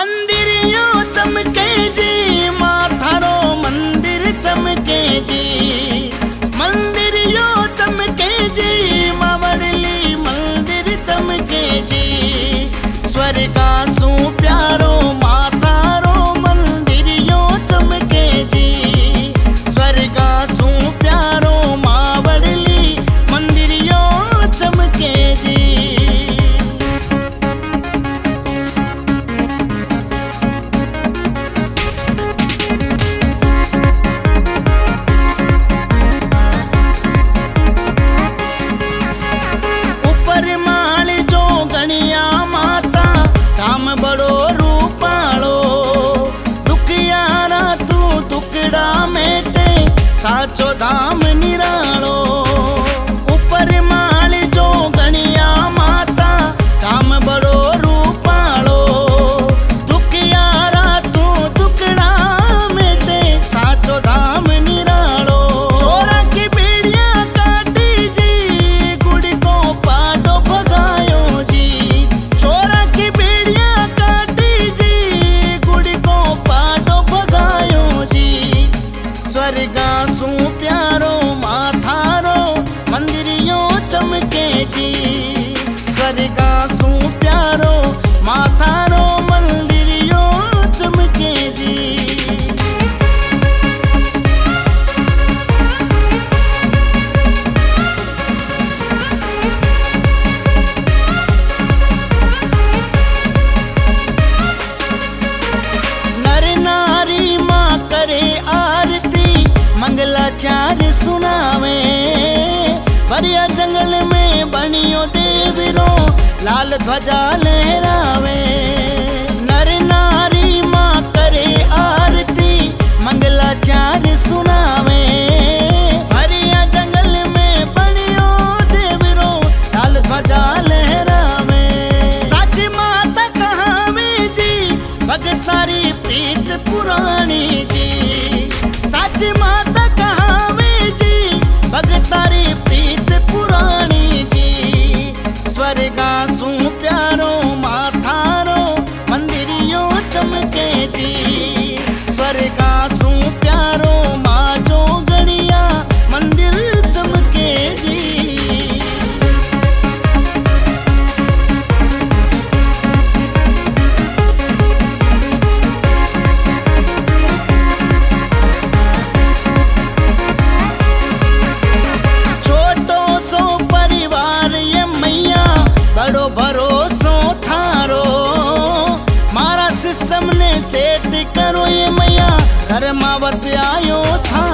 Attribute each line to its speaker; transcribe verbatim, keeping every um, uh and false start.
Speaker 1: मंदिर यो चमके जी, माथारो मंदिर चमके जी। मंदिर यो चमके जी, मावड़ली मंदिर चमके जी। स्वर्गा सू प्यारो माथारो मंदिर यो चमके जी। स्वर्गा सू प्यारो मावड़ली मंदिर यो चमके जी। बड़ो रूपालो दुखियारा तू दुकड़ा मेटे साचो धाम निरालो। ऊपर माल जो गणिया माता धाम बड़ो रूपालो दुखियारा तू दुकड़ा मेटे साचो धाम निरालो। चोरा की बेड़िया काटी जी, गुड़ी को पाडो भगायो जी। चोरा की बेड़िया स्वर्गा सू प्यारो माथारो मंदिर यो चमके जी। स्वर्गा सू प्यारो माथारो मंदिर यो चमके जी। नर नारी माँ करे आरती मंगलाचार सुनावे। भरिया जंगल में बनियो देवरो लाल ध्वजा लहरावे। नर नारी माँ करे आरती मंगलाचार सुनावे। भरिया जंगल में बनियो देवरो लाल ध्वजा लहरावे। सच माता कहावे जी, भगतारी प्रीत पुरानी जी। सच माता कहावे जी, भगतारी प्रीत पुरानी जी। स्वर्गा सू प्यारो माथारो मंदिर यो चमके जी। स्वर्गा सू प्यारो माँ जो गणिया मंदिर चमके जी। बड़ो भरोसो थारो मारा सिस्टम ने सेट करो ये मैया घर मावत आयो था।